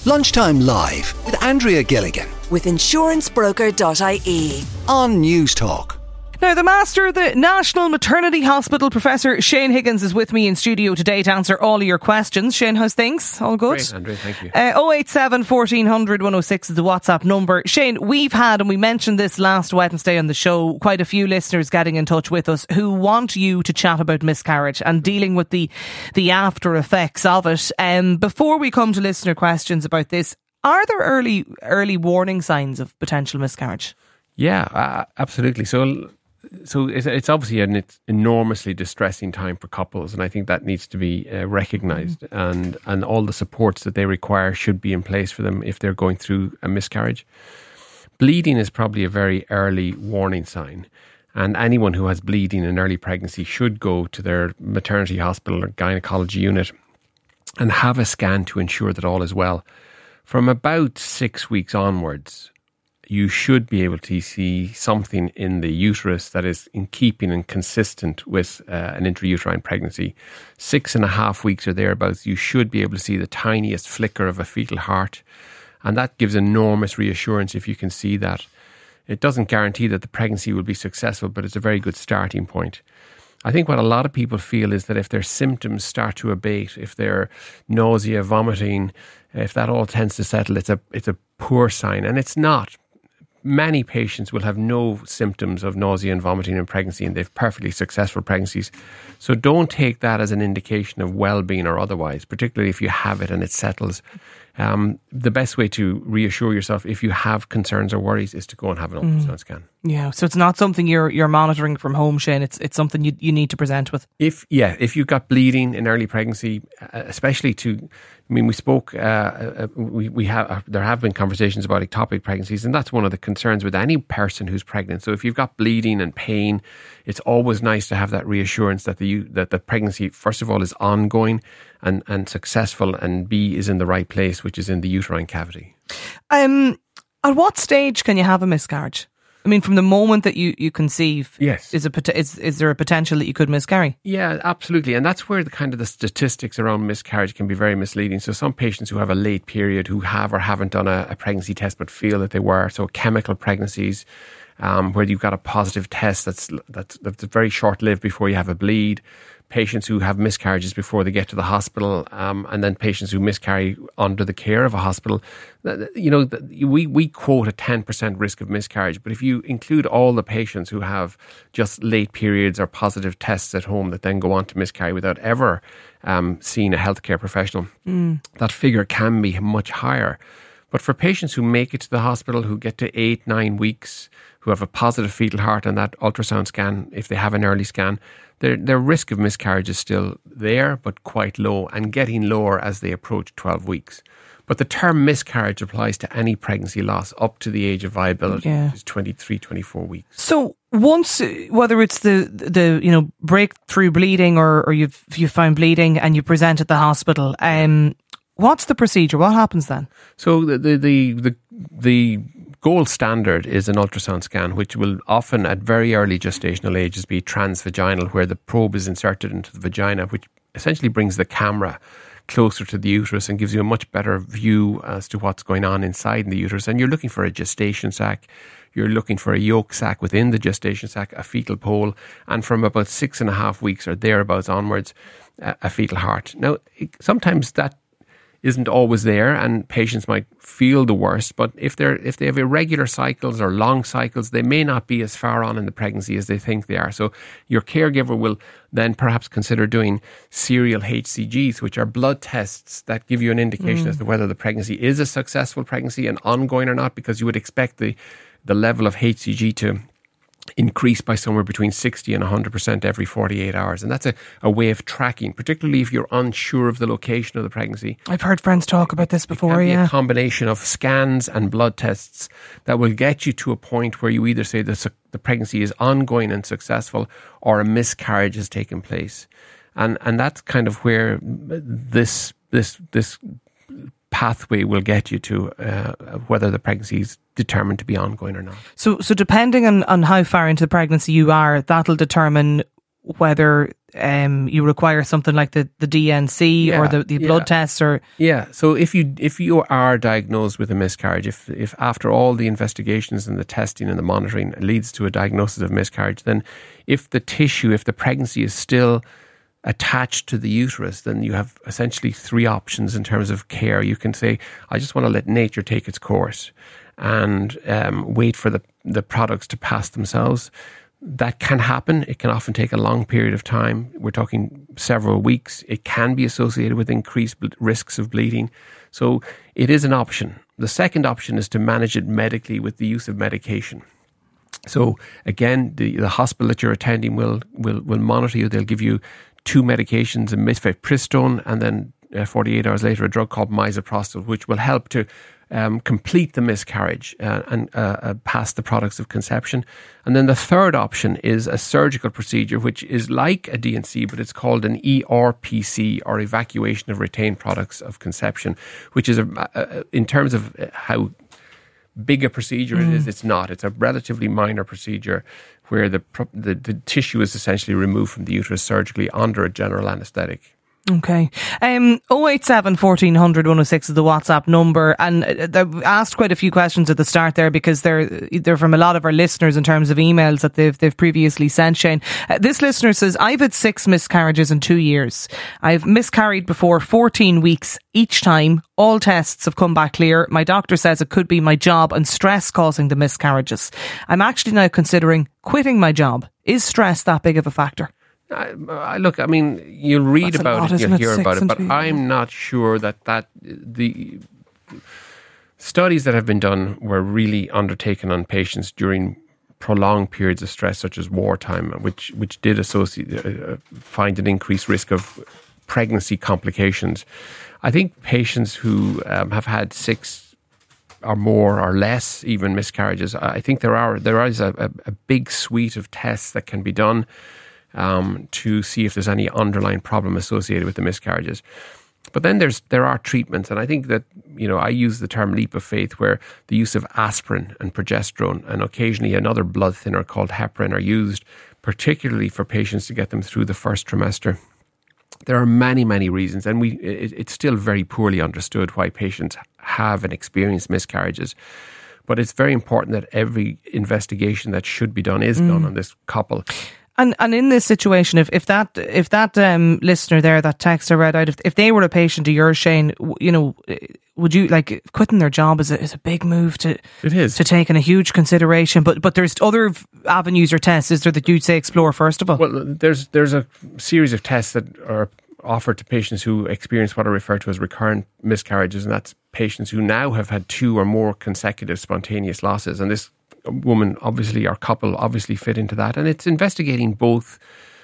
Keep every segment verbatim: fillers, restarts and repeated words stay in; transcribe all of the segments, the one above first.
Lunchtime Live with Andrea Gilligan with insurance broker dot I E on News Talk. Now, the Master of the National Maternity Hospital, Professor Shane Higgins, is with me in studio today to answer all of your questions. Shane, how's things? All good? Great, Andrea, thank you. Uh, oh eight seven, fourteen hundred, one oh six is the WhatsApp number. Shane, we've had, and we mentioned this last Wednesday on the show, quite a few listeners getting in touch with us who want you to chat about miscarriage and dealing with the, the after effects of it. Um, before we come to listener questions about this, are there early early warning signs of potential miscarriage? Yeah, uh, absolutely. So So it's, it's obviously an enormously distressing time for couples, and I think that needs to be uh, recognised, mm. and, and all the supports that they require should be in place for them if they're going through a miscarriage. Bleeding is probably a very early warning sign, and anyone who has bleeding in early pregnancy should go to their maternity hospital or gynecology unit and have a scan to ensure that all is well. From about six weeks onwards, you should be able to see something in the uterus that is in keeping and consistent with uh, an intrauterine pregnancy. Six and a half weeks or thereabouts, you should be able to see the tiniest flicker of a fetal heart. And that gives enormous reassurance if you can see that. It doesn't guarantee that the pregnancy will be successful, but it's a very good starting point. I think what a lot of people feel is that if their symptoms start to abate, if they're nausea, vomiting, if that all tends to settle, it's a it's a poor sign. And it's not. Many patients will have no symptoms of nausea and vomiting in pregnancy, and they've perfectly successful pregnancies. So don't take that as an indication of well-being or otherwise, particularly if you have it and it settles. Um, the best way to reassure yourself if you have concerns or worries is to go and have an ultrasound mm. scan. Yeah, so it's not something you're you're monitoring from home, Shane. It's it's something you you need to present with. If yeah, if you've got bleeding in early pregnancy, especially to, I mean, we spoke, uh, uh, we we have uh, there have been conversations about ectopic pregnancies, and that's one of the concerns with any person who's pregnant. So if you've got bleeding and pain, it's always nice to have that reassurance that the that the pregnancy, first of all, is ongoing and and successful, and B, is in the right place, which is in the uterine cavity. Um, at what stage can you have a miscarriage? I mean, from the moment that you, you conceive, yes. is, a, is is there a potential that you could miscarry? Yeah, absolutely. And that's where the kind of the statistics around miscarriage can be very misleading. So some patients who have a late period, who have or haven't done a, a pregnancy test but feel that they were, so chemical pregnancies, um, where you've got a positive test that's, that's, that's very short-lived before you have a bleed, patients who have miscarriages before they get to the hospital, um, and then patients who miscarry under the care of a hospital. You know, we, we quote a ten percent risk of miscarriage, but if you include all the patients who have just late periods or positive tests at home that then go on to miscarry without ever um, seeing a healthcare professional, mm. that figure can be much higher. But for patients who make it to the hospital, who get to eight, nine weeks, who have a positive fetal heart and that ultrasound scan, if they have an early scan, their their risk of miscarriage is still there, but quite low, and getting lower as they approach twelve weeks. But the term miscarriage applies to any pregnancy loss up to the age of viability, yeah. which is twenty-three, twenty-four weeks. So once, whether it's the, the you know, breakthrough bleeding or, or you've, you've found bleeding and you present at the hospital, um, what's the procedure? What happens then? So the the the the, the gold standard is an ultrasound scan, which will often at very early gestational ages be transvaginal, where the probe is inserted into the vagina, which essentially brings the camera closer to the uterus and gives you a much better view as to what's going on inside the uterus. And you're looking for a gestation sac, you're looking for a yolk sac within the gestation sac, a fetal pole, and from about six and a half weeks or thereabouts onwards, a, a fetal heart. Now, sometimes that isn't always there, and patients might feel the worst, but if they're if they have irregular cycles or long cycles, they may not be as far on in the pregnancy as they think they are. So your caregiver will then perhaps consider doing serial H C Gs, which are blood tests that give you an indication mm. as to whether the pregnancy is a successful pregnancy and ongoing or not, because you would expect the the level of H C G to increase by somewhere between sixty and one hundred percent every forty-eight hours. And that's a, a way of tracking, particularly if you're unsure of the location of the pregnancy. I've heard friends talk about this before, it can yeah. be a combination of scans and blood tests that will get you to a point where you either say the, the pregnancy is ongoing and successful, or a miscarriage has taken place. And and that's kind of where this this this pathway will get you to uh, whether the pregnancy is determined to be ongoing or not. So so depending on, on how far into the pregnancy you are, that'll determine whether um, you require something like the, the D N C Yeah, or the, the yeah. blood tests, or Yeah, so if you if you are diagnosed with a miscarriage, if if after all the investigations and the testing and the monitoring leads to a diagnosis of miscarriage, then if the tissue, if the pregnancy is still attached to the uterus, then you have essentially three options in terms of care. You can say, I just want to let nature take its course and um, wait for the, the products to pass themselves. That can happen. It can often take a long period of time. We're talking several weeks. It can be associated with increased ble- risks of bleeding. So it is an option. The second option is to manage it medically with the use of medication. So again, the, the hospital that you're attending will, will, will monitor you. They'll give you two medications, a mifepristone, and then uh, forty-eight hours later, a drug called misoprostol, which will help to um, complete the miscarriage uh, and uh, uh, pass the products of conception. And then the third option is a surgical procedure, which is like a D N C, but it's called an E R P C, or evacuation of retained products of conception, which is, a, a, in terms of how big a procedure mm. it is, it's not. It's a relatively minor procedure where the, the the tissue is essentially removed from the uterus surgically under a general anaesthetic. Okay. Um, oh eight seven, fourteen hundred, one oh six is the WhatsApp number. And I've asked quite a few questions at the start there because they're, they're from a lot of our listeners in terms of emails that they've, they've previously sent, Shane. Uh, this listener says, I've had six miscarriages in two years. I've miscarried before fourteen weeks each time. All tests have come back clear. My doctor says it could be my job and stress causing the miscarriages. I'm actually now considering quitting my job. Is stress that big of a factor? I, I look, I mean, you'll read That's about lot, it, you'll it? hear Six about it, but two. I'm not sure that, that the studies that have been done were really undertaken on patients during prolonged periods of stress, such as wartime, which which did associate uh, find an increased risk of pregnancy complications. I think patients who um, have had six or more or less even miscarriages, I think there are there is a, a, a big suite of tests that can be done Um, to see if there's any underlying problem associated with the miscarriages. But then there's there are treatments, and I think that, you know, I use the term leap of faith, where the use of aspirin and progesterone and occasionally another blood thinner called heparin are used, particularly for patients to get them through the first trimester. There are many, many reasons, and we it, it's still very poorly understood why patients have and experience miscarriages. But it's very important that every investigation that should be done is mm. done on this couple. And and in this situation, if, if that if that um, listener there, that texter read out, if if they were a patient of yours, Shane, you know, would you, like, quitting their job is a, is a big move to it is to take in a huge consideration. But but there's other avenues or tests, is there, that you'd say explore first of all? Well, there's there's a series of tests that are offered to patients who experience what are referred to as recurrent miscarriages, and that's patients who now have had two or more consecutive spontaneous losses, and this woman obviously, or couple obviously fit into that, and it's investigating both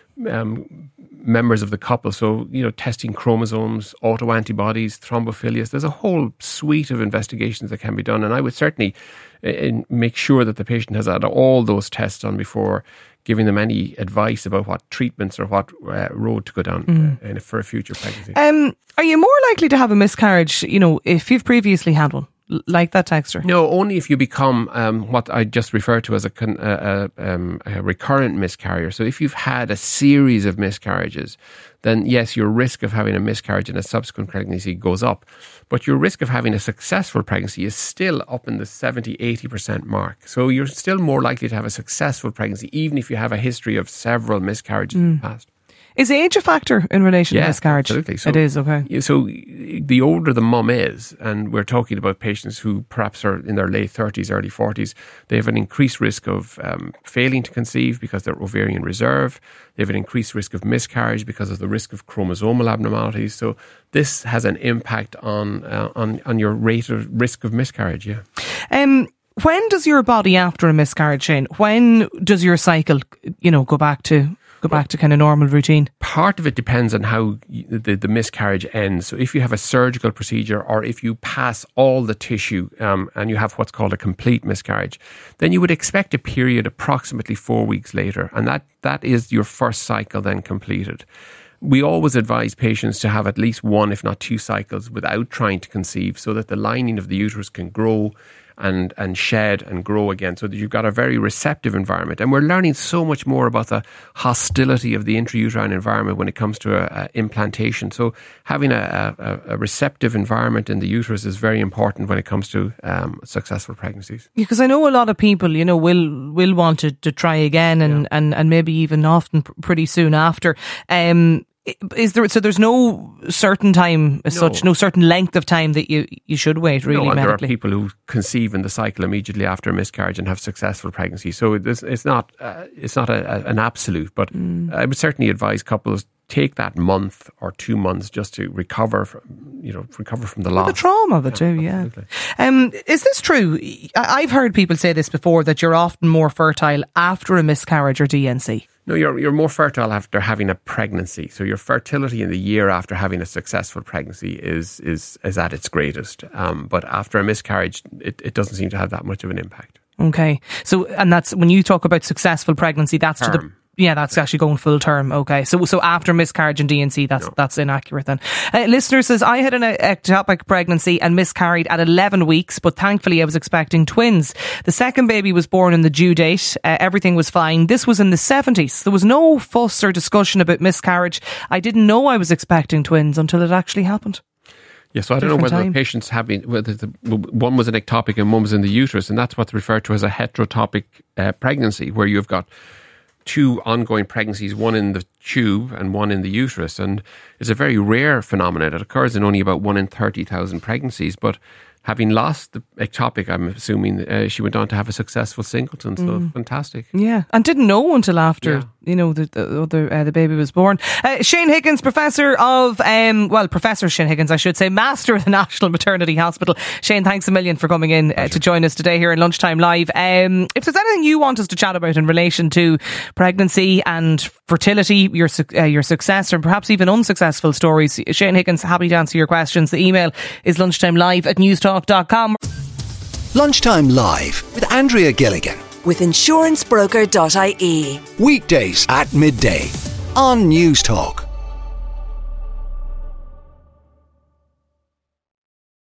um, members of the couple. So, you know, testing chromosomes, autoantibodies, thrombophilias. There's a whole suite of investigations that can be done, and I would certainly uh, make sure that the patient has had all those tests done before giving them any advice about what treatments or what uh, road to go down mm. uh, for a future pregnancy. Um, are you more likely to have a miscarriage, you know, if you've previously had one? Like that texter? No, only if you become um, what I just referred to as a, con- uh, uh, um, a recurrent miscarrier. So if you've had a series of miscarriages, then yes, your risk of having a miscarriage in a subsequent pregnancy goes up. But your risk of having a successful pregnancy is still up in the seventy, eighty percent mark. So you're still more likely to have a successful pregnancy, even if you have a history of several miscarriages mm. in the past. Is age a factor in relation yeah, to miscarriage? Absolutely. So, it is, okay. So the older the mum is, and we're talking about patients who perhaps are in their late thirties, early forties, they have an increased risk of um, failing to conceive because they're ovarian reserve. They have an increased risk of miscarriage because of the risk of chromosomal abnormalities. So this has an impact on uh, on, on your rate of risk of miscarriage, yeah. Um, when does your body, after a miscarriage, Shane, when does your cycle, you know, go back to... Go back to kind of normal routine? Part of it depends on how the, the miscarriage ends. So if you have a surgical procedure, or if you pass all the tissue um, and you have what's called a complete miscarriage, then you would expect a period approximately four weeks later. And that, that is your first cycle then completed. We always advise patients to have at least one, if not two cycles without trying to conceive, so that the lining of the uterus can grow and and shed and grow again, so that you've got a very receptive environment. And we're learning so much more about the hostility of the intrauterine environment when it comes to a, a implantation. So having a, a, a receptive environment in the uterus is very important when it comes to um, successful pregnancies. Because I know a lot of people, you know, will will want to, to try again, and, yeah. and, and maybe even often pr- pretty soon after. Um, Is there so? There's no certain time as no. such, no certain length of time that you, you should wait. Really, no, medically. There are people who conceive in the cycle immediately after a miscarriage and have successful pregnancy. So it's, it's not uh, it's not a, a, an absolute, but mm. I would certainly advise couples take that month or two months just to recover from, you know, recover from the loss, the trauma of it yeah, too. Yeah. Um, is this true? I've heard people say this before, that you're often more fertile after a miscarriage or D N C. No, you're you're more fertile after having a pregnancy. So your fertility in the year after having a successful pregnancy is is is at its greatest. Um, but after a miscarriage, it, it doesn't seem to have that much of an impact. Okay. So, and that's when you talk about successful pregnancy, that's Term. to the yeah, that's actually going full term. Okay, so so after miscarriage and D N C, that's no. that's inaccurate then. Uh, listener says, I had an ectopic pregnancy and miscarried at eleven weeks, but thankfully I was expecting twins. The second baby was born on the due date. Uh, everything was fine. This was in the seventies. There was no fuss or discussion about miscarriage. I didn't know I was expecting twins until it actually happened. Yeah, so I don't know whether time. the patients having, whether the, one was an ectopic and one was in the uterus, and that's what's referred to as a heterotopic uh, pregnancy, where you've got two ongoing pregnancies, one in the tube and one in the uterus. And it's a very rare phenomenon. It occurs in only about one in thirty thousand pregnancies. But having lost the ectopic, I'm assuming uh, she went on to have a successful singleton. So mm. fantastic. Yeah, and didn't know until after, yeah. you know, the the, other, uh, the baby was born. Uh, Shane Higgins, Professor of, um, well, Professor Shane Higgins, I should say, Master of the National Maternity Hospital. Shane, thanks a million for coming in uh, to join us today here in Lunchtime Live. Um, if there's anything you want us to chat about in relation to pregnancy and fertility, your uh, your success and perhaps even unsuccessful stories, Shane Higgins, happy to answer your questions. The email is lunchtimelive at newstalk dot com. Lunchtime Live with Andrea Gilligan. With insurance broker dot I E. Weekdays at midday on Newstalk.